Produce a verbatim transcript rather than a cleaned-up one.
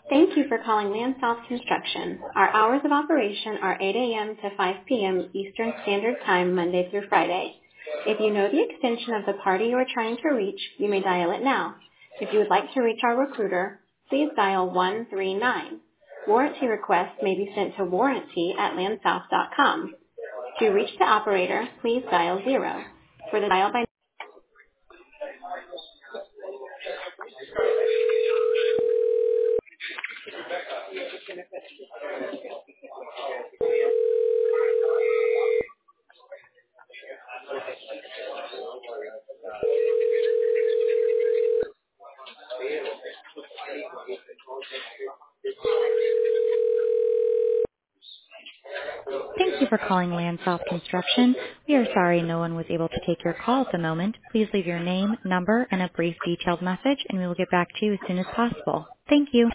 Thank you for calling Landsouth Construction. Our hours of operation are eight a.m. to five p.m. Eastern Standard Time, Monday through Friday. If you know the extension of the party you are trying to reach, you may dial it now. If you would like to reach our recruiter, please dial one three nine. Warranty requests may be sent to warranty at landsouth dot com. To reach the operator, please dial zero. For the dial by Thank you for calling Landsouth Construction. We are sorry no one was able to take your call at the moment. Please leave your name, number, and a brief detailed message, and we will get back to you as soon as possible. Thank you.